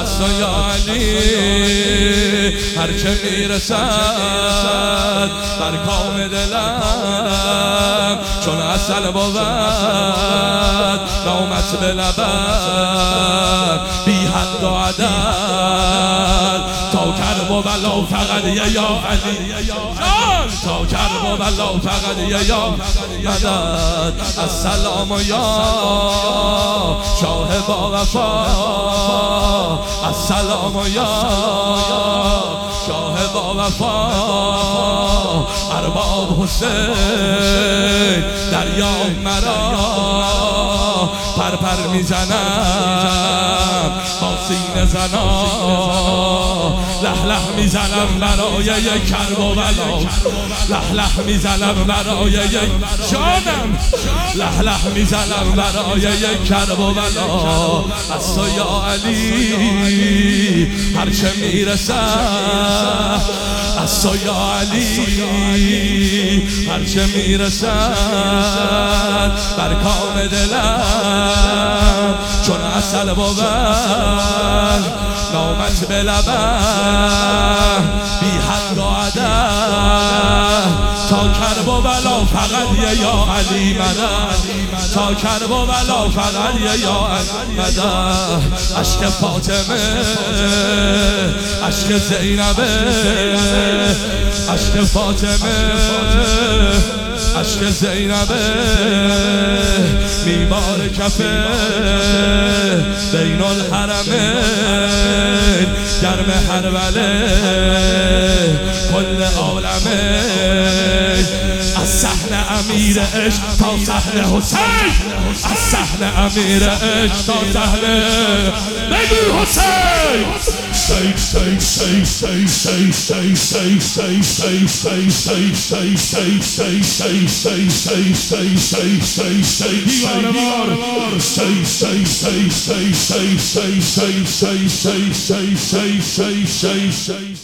از تو یا علی هر که میرسد بر کام دلم چون عسل بود نامت به لبم بی حد و عدد تا کرب و بلا فقط یا علی تا کرب و بلا فقط یا مدد السلام یا شاه با وفا السلام یا شاه با وفا ارباب حسین دریا مرا پر میزنم با سینه زنا لح میزنم برای یک کرب و بلا لح میزنم برای یک جانم لح میزنم برای یک کرب و بلا از تو یا علی هر چه میرسد از تو یا علی هر چه میرسد بر کام دلم چون عسل بود نامت به لبم بی حد و عدد تا کرب و بلا فقط یا علی مدد تا کرب و بلا فقط یا علی مدد عشق فاطمه عشق زینبه عشق فاطمه عشق زینبه میبار کفه بین الحرمین گرم هربله کل عالمه از صحن امیر عشق تا صحن حسین از صحن امیر عشق تا صحن بگو حسین say